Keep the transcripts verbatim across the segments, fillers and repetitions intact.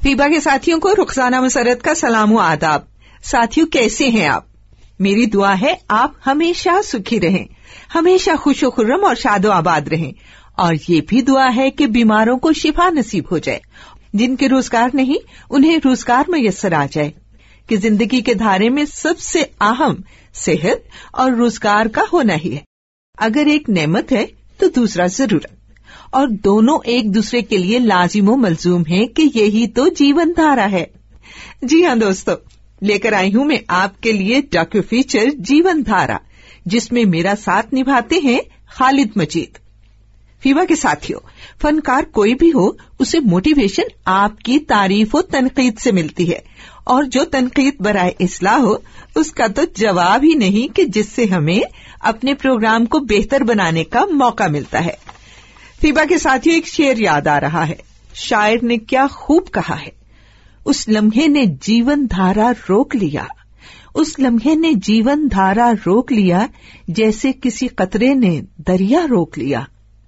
FIBA के साथियों को रुखसाना मुसर्रत का सलाम व आदाब। साथियों, कैसे हैं आप? मेरी दुआ है आप हमेशा सुखी रहें, हमेशा खुश खुर्रम और शादो आबाद रहें, और ये भी दुआ है कि बीमारों को शिफा नसीब हो जाए, जिनके रोजगार नहीं उन्हें रोजगार मयस्सर आ जाए, कि जिंदगी के धारे में सबसे अहम सेहत और रोजगार का होना ही है। अगर एक नेमत है तो दूसरा जरूरत, और दोनों एक दूसरे के लिए लाजिम मलजूम है कि यही तो जीवन धारा है। जी हाँ दोस्तों, लेकर आई हूं मैं आपके लिए डॉक्यू फीचर जीवन धारा, जिसमें मेरा साथ निभाते हैं खालिद मजीद। फीबा के साथियों, फनकार कोई भी हो, उसे मोटिवेशन आपकी तारीफ और तनकीद से मिलती है, और जो तनकीद बराए इस्लाह हो उसका तो जवाब ही नहीं कि जिससे हमें अपने प्रोग्राम को बेहतर बनाने का मौका मिलता है। फीबा के साथियों, एक शेर याद आ रहा है। शायर ने क्या खूब कहा है, उस लम्हे ने जीवन धारा रोक लिया, उस लम्हे ने जीवन धारा रोक लिया, जैसे किसी कतरे ने दरिया रोक लिया।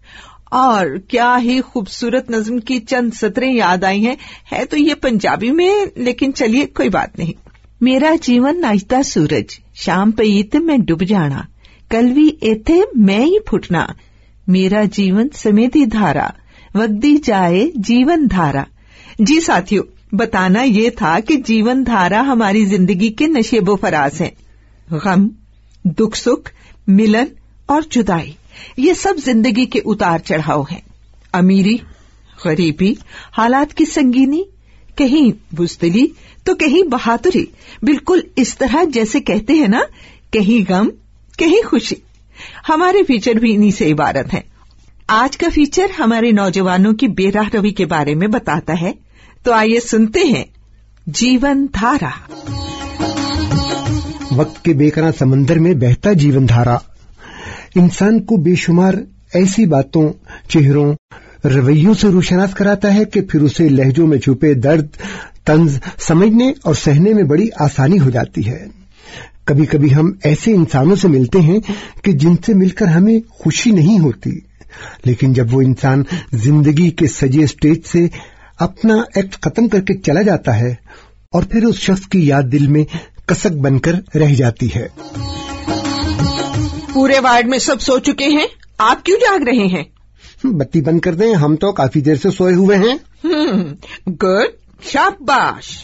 और क्या ही खूबसूरत नज्म की चंद सतरें याद आई हैं। है तो ये पंजाबी में, लेकिन चलिए कोई बात नहीं। मेरा जीवन नाचता सूरज, शाम पई ते मैं डूब जाना, कल भी इथे मैं ही फुटना, मेरा जीवन समेती धारा, वगदी जाए जीवन धारा। जी साथियों, बताना ये था कि जीवन धारा हमारी जिंदगी के नशेबो फराज हैं। गम, दुख सुख, मिलन और जुदाई, ये सब जिंदगी के उतार चढ़ाव हैं। अमीरी, गरीबी, हालात की संगीनी, कहीं बुज़दिली तो कहीं बहादुरी, बिल्कुल इस तरह जैसे कहते हैं ना, कहीं गम कहीं खुशी। हमारे फीचर भी इन्हीं से इबारत हैं। आज का फीचर हमारे नौजवानों की बेराह रवी के बारे में बताता है, तो आइए सुनते हैं जीवन धारा। वक्त के बेकरार समंदर में बहता जीवन धारा इंसान को बेशुमार ऐसी बातों, चेहरों, रवैयों से रूशनास कराता है कि फिर उसे लहजों में छुपे दर्द, तंज समझने और सहने में बड़ी आसानी हो जाती है। कभी कभी हम ऐसे इंसानों से मिलते हैं कि जिनसे मिलकर हमें खुशी नहीं होती, लेकिन जब वो इंसान जिंदगी के सजे स्टेज से अपना एक्ट खत्म करके चला जाता है, और फिर उस शख्स की याद दिल में कसक बनकर रह जाती है। पूरे वार्ड में सब सो चुके हैं, आप क्यों जाग रहे हैं? बत्ती बंद कर दें, हम तो काफी देर से सोए हुए हैं। गुड, शाबाश।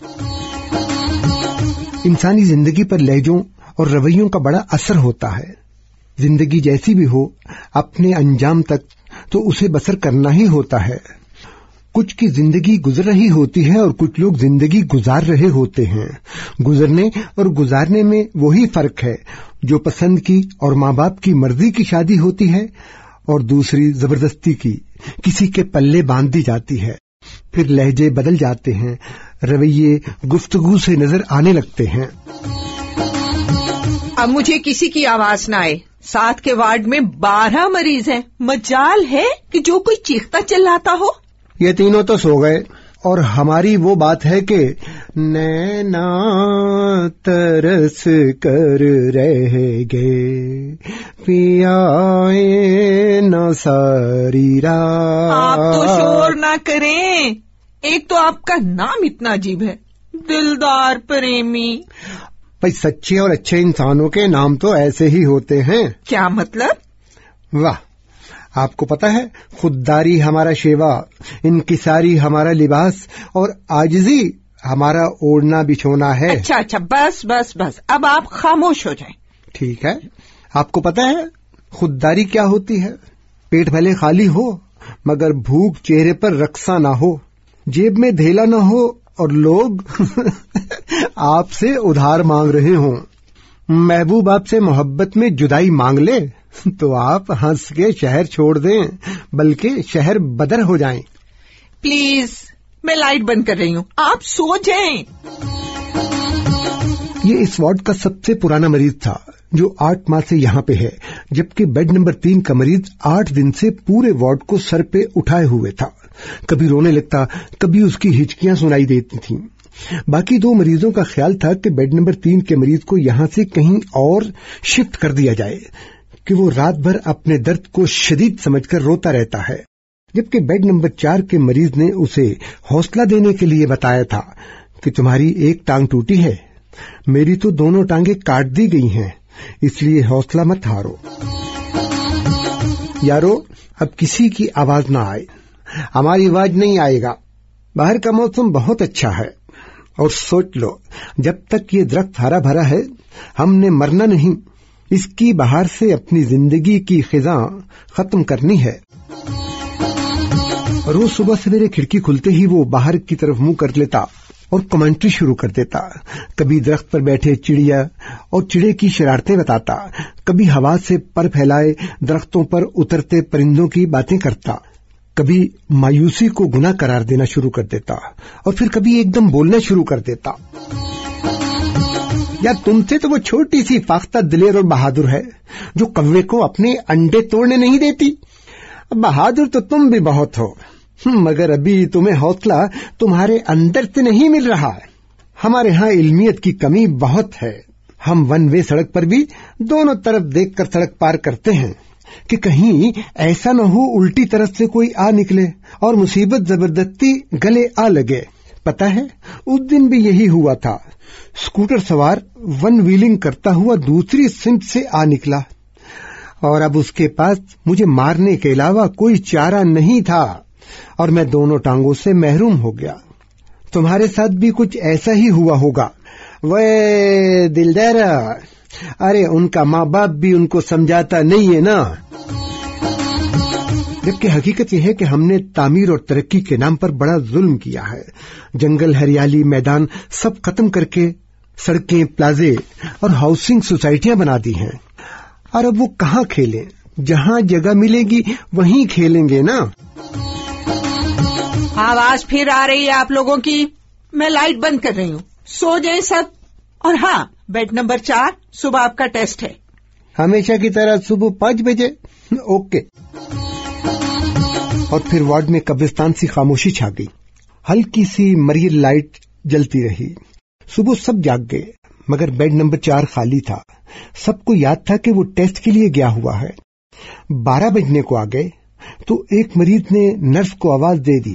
इंसानी जिंदगी पर लहजों और रवैयों का बड़ा असर होता है। जिंदगी जैसी भी हो, अपने अंजाम तक तो उसे बसर करना ही होता है। कुछ की जिंदगी गुजर रही होती है और कुछ लोग जिंदगी गुजार रहे होते हैं। गुजरने और गुजारने में वही फर्क है जो पसंद की और माँ बाप की मर्जी की शादी होती है, और दूसरी जबरदस्ती की किसी के पल्ले बांध दी जाती है। फिर लहजे बदल जाते हैं, रवैये गुफ्तगू से नजर आने लगते हैं। अब मुझे किसी की आवाज न आए। साथ के वार्ड में बारह मरीज हैं। मजाल है कि जो कोई चीखता चिल्लाता हो। ये तीनों तो सो गए, और हमारी वो बात है कि नैना तरस कर रह गए, पियाए न सारी रात। आप तो शोर ना करें, एक तो आपका नाम इतना अजीब है, दिलदार प्रेमी। भाई, सच्चे और अच्छे इंसानों के नाम तो ऐसे ही होते हैं। क्या मतलब? वाह, आपको पता है, खुददारी हमारा शेवा, इनकिसारी हमारा लिबास, और आजिजी हमारा ओढ़ना बिछोना है। अच्छा अच्छा, बस बस बस, अब आप खामोश हो जाएं। ठीक है। आपको पता है खुददारी क्या होती है? पेट भले खाली हो मगर भूख चेहरे पर रक्सा ना हो, जेब में धेला ना हो और लोग आपसे उधार मांग रहे हों। महबूब आपसे मोहब्बत में जुदाई मांग ले तो आप हंस के शहर छोड़ दें, बल्कि शहर बदर हो जाएं। प्लीज, मैं लाइट बंद कर रही हूँ, आप सो जाएं। ये इस वार्ड का सबसे पुराना मरीज था जो आठ माह से यहाँ पे है, जबकि बेड नंबर तीन का मरीज आठ दिन से पूरे वार्ड को सर पे उठाए हुए था। कभी रोने लगता, कभी उसकी हिचकियां सुनाई देती थीं। बाकी दो मरीजों का ख्याल था कि बेड नंबर तीन के मरीज को यहाँ से कहीं और शिफ्ट कर दिया जाए कि वो रात भर अपने दर्द को शदीद समझकर रोता रहता है। جبکہ بیڈ نمبر چار کے مریض نے اسے حوصلہ دینے کے لیے بتایا تھا کہ تمہاری ایک ٹانگ ٹوٹی ہے، میری تو دونوں ٹانگیں کاٹ دی گئی ہیں، اس لیے حوصلہ مت ہارو۔ یارو، اب کسی کی آواز نہ آئے۔ ہماری آواز نہیں آئے گا۔ باہر کا موسم بہت اچھا ہے، اور سوچ لو، جب تک یہ درخت ہرا بھرا ہے ہم نے مرنا نہیں، اس کی بہار سے اپنی زندگی کی خزاں ختم کرنی ہے۔ روز صبح سویرے کھڑکی کھلتے ہی وہ باہر کی طرف منہ کر لیتا اور کمنٹری شروع کر دیتا۔ کبھی درخت پر بیٹھے چڑیا اور چڑے کی شرارتیں بتاتا، کبھی ہوا سے پر پھیلائے درختوں پر اترتے پرندوں کی باتیں کرتا، کبھی مایوسی کو گناہ قرار دینا شروع کر دیتا، اور پھر کبھی ایک دم بولنا شروع کر دیتا۔ یا تم سے تو وہ چھوٹی سی فاختہ دلیر اور بہادر ہے جو کوے کو اپنے انڈے توڑنے نہیں دیتی۔ بہادر تو تم بھی بہت ہو، مگر ابھی تمہیں حوصلہ تمہارے اندر سے نہیں مل رہا ہے۔ ہمارے ہاں علمیت کی کمی بہت ہے، ہم ون وے سڑک پر بھی دونوں طرف دیکھ کر سڑک پار کرتے ہیں کہ کہیں ایسا نہ ہو الٹی طرف سے کوئی آ نکلے اور مصیبت زبردستی گلے آ لگے۔ پتا ہے، اس دن بھی یہی ہوا تھا۔ اسکوٹر سوار ون ویلنگ کرتا ہوا دوسری سمت سے آ نکلا، اور اب اس کے پاس مجھے مارنے کے علاوہ کوئی چارہ نہیں تھا، اور میں دونوں ٹانگوں سے محروم ہو گیا۔ تمہارے ساتھ بھی کچھ ایسا ہی ہوا ہوگا۔ وے دلدارا، ارے ان کا ماں باپ بھی ان کو سمجھاتا نہیں ہے نا۔ جبکہ حقیقت یہ ہے کہ ہم نے تعمیر اور ترقی کے نام پر بڑا ظلم کیا ہے۔ جنگل، ہریالی، میدان سب ختم کر کے سڑکیں، پلازے اور ہاؤسنگ سوسائٹیاں بنا دی ہیں، اور اب وہ کہاں کھیلیں؟ جہاں جگہ ملے گی وہیں کھیلیں گے نا۔ آواز پھر آ رہی ہے آپ لوگوں کی، میں لائٹ بند کر رہی ہوں، سو جائیں سب۔ اور ہاں، بیڈ نمبر چار، صبح آپ کا ٹیسٹ ہے۔ ہمیشہ کی طرح صبح پانچ بجے، اوکے۔ اور پھر وارڈ میں قبرستان سی خاموشی چھا گئی، ہلکی سی مریل لائٹ جلتی رہی۔ صبح سب جاگ گئے، مگر بیڈ نمبر چار خالی تھا۔ سب کو یاد تھا کہ وہ ٹیسٹ کے لیے گیا ہوا ہے۔ بارہ بجنے کو آ گئے تو ایک مریض نے نرس کو آواز دے دی،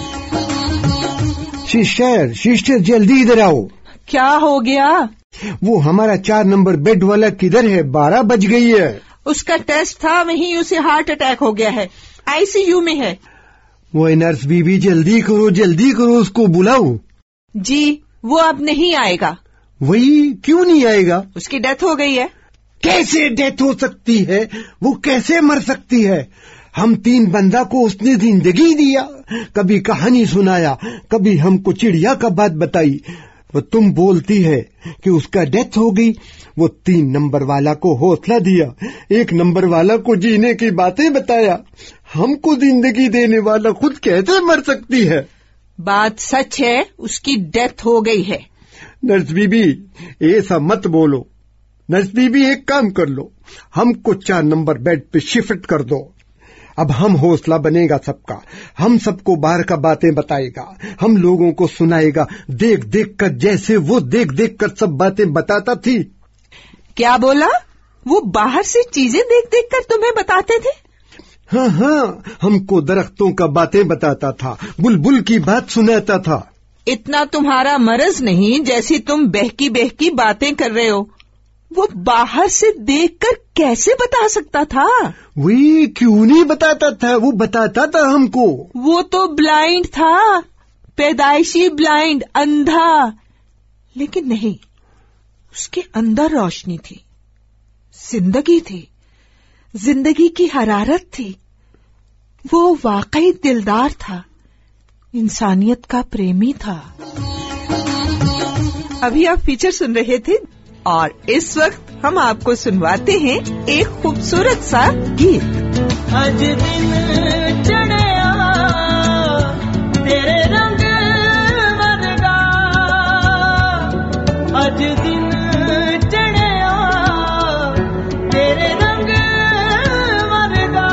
سسٹر سسٹر جلدی ادھر آؤ۔ کیا ہو گیا؟ وہ ہمارا چار نمبر بیڈ والا کدھر ہے؟ بارہ بج گئی ہے۔ اس کا ٹیسٹ تھا، وہیں اسے ہارٹ اٹیک ہو گیا ہے، آئی سی یو میں ہے۔ وہ نرس بی بی جلدی کرو جلدی کرو، اس کو بلاؤ۔ جی، وہ اب نہیں آئے گا۔ وہی کیوں نہیں آئے گا؟ اس کی ڈیتھ ہو گئی ہے۔ کیسے ڈیتھ ہو سکتی ہے؟ وہ کیسے مر سکتی ہے؟ ہم تین بندہ کو اس نے زندگی دیا، کبھی کہانی سنایا، کبھی ہم کو چڑیا کا بات بتائی، وہ تم بولتی ہے کہ اس کا ڈیتھ ہو گئی۔ وہ تین نمبر والا کو حوصلہ دیا، ایک نمبر والا کو جینے کی باتیں بتایا، ہم کو زندگی دینے والا خود کیسے مر سکتی ہے؟ بات سچ ہے، اس کی ڈیتھ ہو گئی ہے۔ نرس بی بی ایسا مت بولو۔ نرس بی بی ایک کام کر لو، ہم کو چار نمبر بیڈ پہ شفٹ کر دو۔ اب ہم حوصلہ بنے گا سب کا، ہم سب کو باہر کا باتیں بتائے گا، ہم لوگوں کو سنائے گا دیکھ دیکھ کر، جیسے وہ دیکھ دیکھ کر سب باتیں بتاتا تھی۔ کیا بولا؟ وہ باہر سے چیزیں دیکھ دیکھ کر تمہیں بتاتے تھے؟ ہاں ہاں، ہم کو درختوں کا باتیں بتاتا تھا، بلبل کی بات سناتا تھا۔ اتنا تمہارا مرض نہیں جیسی تم بہکی بہکی باتیں کر رہے ہو۔ وہ باہر سے دیکھ کر کیسے بتا سکتا تھا؟ وہی کیوں نہیں بتاتا تھا؟ وہ بتاتا تھا ہم کو۔ وہ تو بلائنڈ تھا، پیدائشی بلائنڈ، اندھا۔ لیکن نہیں، اس کے اندر روشنی تھی، زندگی تھی، زندگی کی حرارت تھی۔ وہ واقعی دلدار تھا، انسانیت کا پریمی تھا۔ ابھی آپ فیچر سن رہے تھے، اور اس وقت ہم آپ کو سنواتے ہیں ایک خوبصورت سا گیت۔ اج دن چڑھیا تیرے رنگ ورگا، اج دن چڑھیا تیرے رنگ ورگا،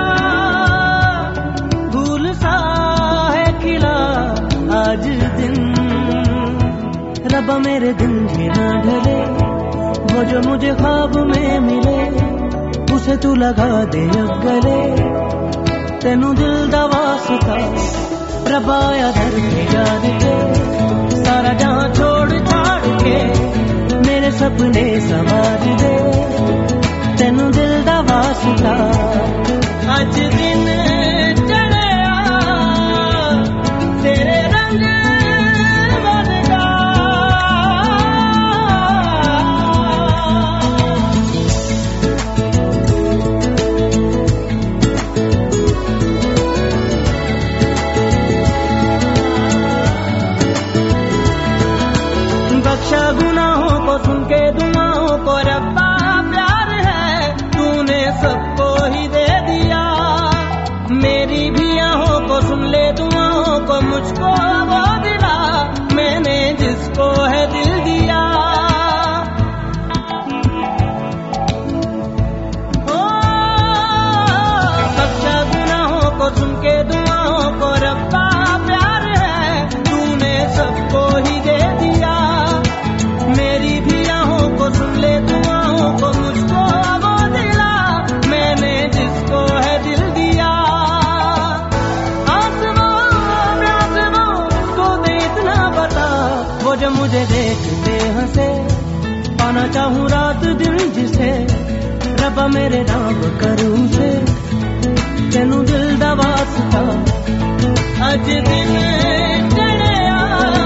پھول سا ہے کھلا آج دن، ربا میرے دل کے نہ ڈھلے، وہ جو مجھے خواب میں ملے اسے تو لگا دے اب گلے، ਤੈਨੂੰ ਦਿਲ ਦਾ ਵਾਸਤਾ ਰੱਬ ਆਇਆ ਦਰ ਤੇ ਯਾਦ ਕੇ ਸਾਰਾ ਜਹਾਂ ਛੋੜ ਛਾੜ ਕੇ ਮੇਰੇ ਸੁਪਨੇ ਸਵਾਰ ਦੇ ਤੈਨੂੰ ਦਿਲ ਦਾ ਵਾਸਤਾ ਅੱਜ ਦਿਨ ਚੜਿਆ ਤੇਰੇ ਰੰਗ ਵਰਗਾ बख्शा गुनाहों को सुन के दुआओं को रब्बा प्यार है तूने सबको ही दे दिया मेरी भी आहों को सुन ले दुआओं को मुझको वो दिला मैंने जिसको है दिल दिया ओ बख्शा गुनाहों को सुन के दुआओं को रब्बा प्यार है तूने सबको ही दे दिया मेरी भी आहों को सुन ले दुआओं को मुझको वो दिला मैंने जिसको है दिल दिया आसमां में आसमां को दे इतना बता वो जो मुझे देखते हंसे पाना चाहूँ रात दिन जिसे रब्बा मेरे नाम करूँ से तेनू दिल दा वास्ता अज दिन चढ़िया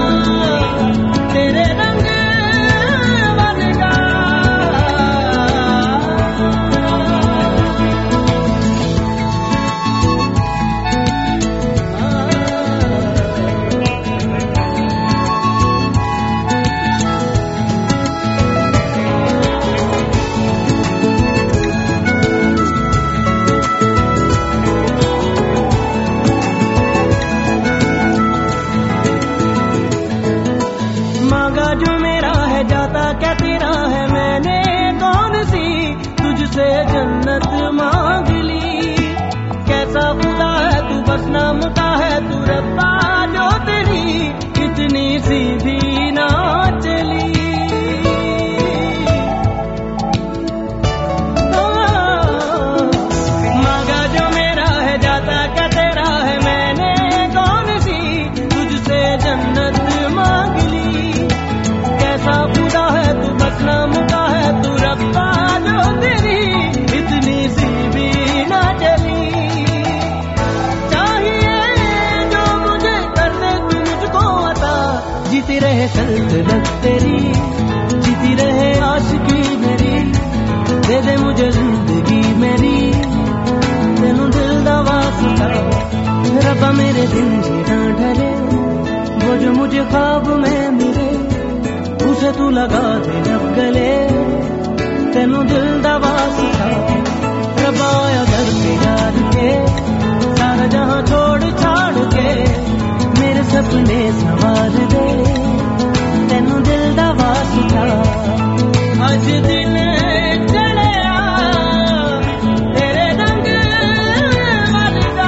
तेरे रंग तुझसे जन्नत मांग ली कैसा खुदा है तू बस नाम का है तू रब्बा जो तेरी इतनी सी भी ना चली मांगा जो मेरा है जाता क्या तेरा है मैंने कौन सी तुझसे जन्नत मांग ली कैसा खुदा है तू बस नाम का है तू रब्बा जो तेरी इतनी सी भी ना चली चाहिए जो मुझे कर दे तू मुझको अता जीती रहे सल्तनत तेरी जीती रहे आशिकी मेरी दे दे मुझे जिंदगी मेरी तेनू दिल दा वास्ता रब्बा मेरे दिन जीना ढले वो जो मुझे ख्वाब में मिले उसे तू लगा दे जब गले तेनू दिल दा वास्ता रब्बा आया घर पे याद के सारा जहां छोड़ छाड़ के मेरे सपने संवार दे तेनू दिल दा वास्ता अज दिन चढ़िया तेरे रंग वरगा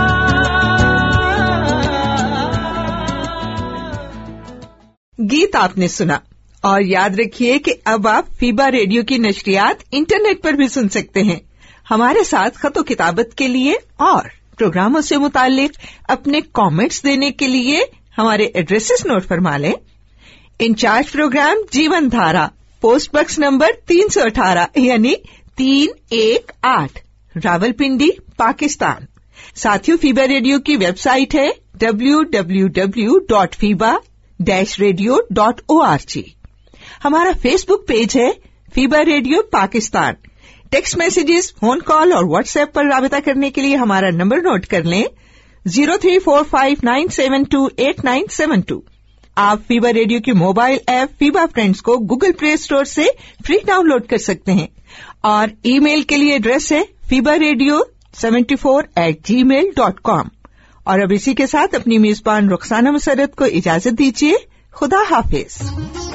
गीत आपने सुना और याद रखिए कि अब आप फीबा रेडियो की नशरियात इंटरनेट पर भी सुन सकते हैं। हमारे साथ खतो किताबत के लिए और प्रोग्रामों से मुतालिक अपने कमेंट्स देने के लिए हमारे एड्रेसेस नोट फरमा लें। इंचार्ज प्रोग्राम जीवन धारा, पोस्ट बॉक्स नंबर तीन सौ अठारह यानी तीन एक आठ, रावलपिंडी, पाकिस्तान। साथियों, फीबा रेडियो की वेबसाइट है W W W dot FEBA dash radio dot O R G. हमारा फेसबुक पेज है FEBA radio Pakistan. Text messages, phone call और व्हाट्सएप पर राबता करने के लिए हमारा नंबर नोट कर लें zero three four five nine seven two eight nine seven two. आप फीबा रेडियो की मोबाइल ऐप फीबा फ्रेंड्स को गूगल प्ले स्टोर से फ्री डाउनलोड कर सकते हैं और ईमेल के लिए एड्रेस है FEBA radio seventy four eight Gmail dot com. और अब इसी के साथ अपनी मेजबान रुखसाना मुसर्रत को इजाजत दीजिए। खुदा हाफिज।